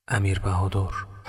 امیر بهادر.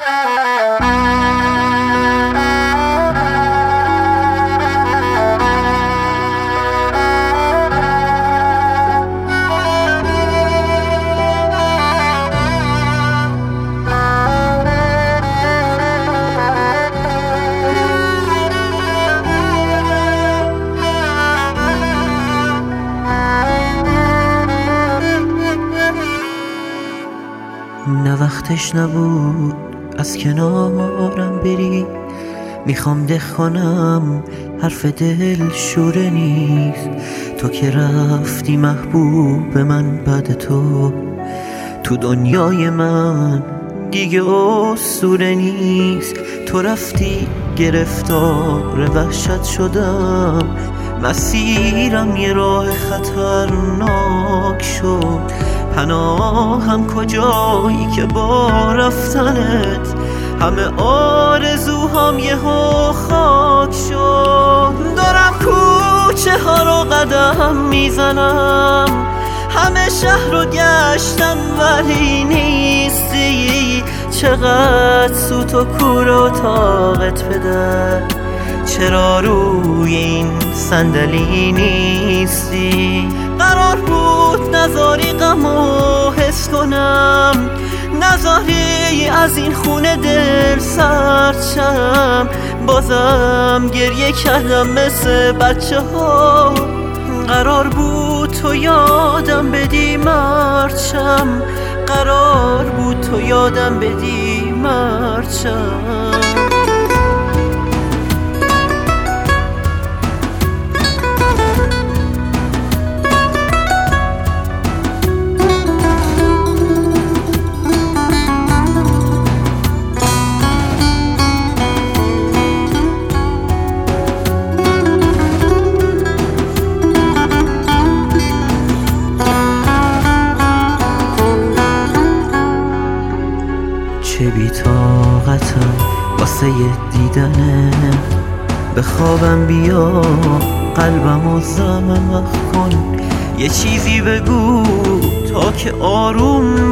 نه وقتش نبود از کنارم بری، میخوام ده کنم حرف دل شوره نیست. تو که رفتی محبوب من، بعد تو دنیای من دیگه اسطوره نیست. تو رفتی گرفتار وحشت شدم، مسیرم یه راه خطرناک شد. پناهم کجایی که با رفتنت همه آرزوهام یهو خاک شد. دارم کوچه ها رو قدم میزنم، همه شهر رو گشتم ولی نیستی. چقدر سوت و کور و طاقت پدر، چرا روی این صندلی نیستی؟ قرار بود نذاری غمو حس کنم، نذاری از این خونه دل سرد شم. بازم گریه کردم مثل بچه ها، قرار بود تو یادم بدی مرد شم. قرار بود تو یادم بدی مرد شم. چه بی‌طاقتم واسه دیدنه، به خوابم بیا قلبمو زخم کن. یه چیزی بگو تا که آروم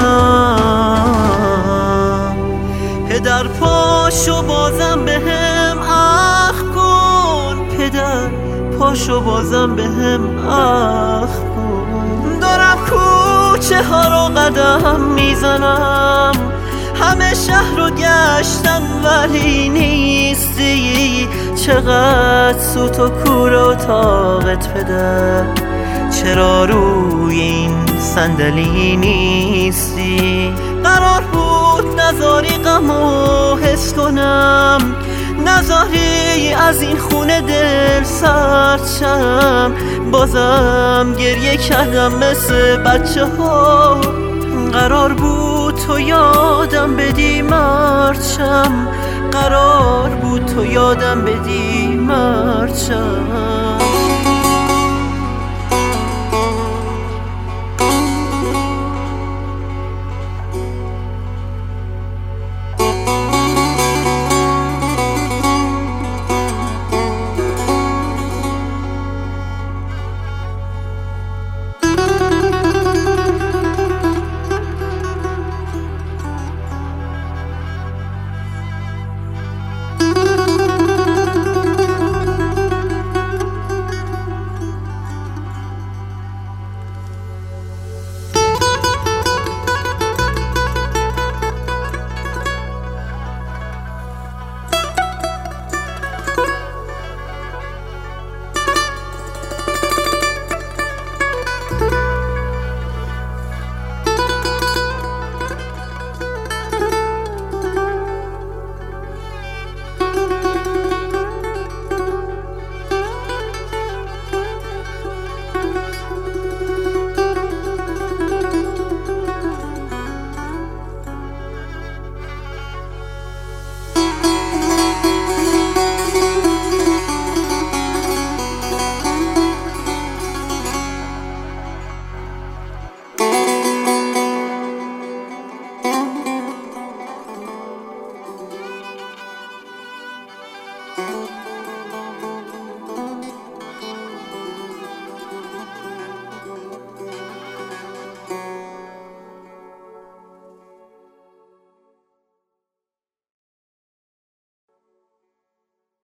بشم. پدر پاشو بازم بهم اخ کن، پدر پاشو بازم بهم اخ کن. دارم کوچه ها رو قدم میزنم، همه شهر رو گشتم ولی نیستی. چقدر سوت و کور و طاقت پدر، چرا روی این صندلی نیستی؟ قرار بود نذاری غمو حس کنم، نذاری از این خونه دل سرد شم. بازم گریه کردم مثل بچه ها، قرار بود تو یادم بدی مرد شم. قرار بود تو یادم بدی مرد شم.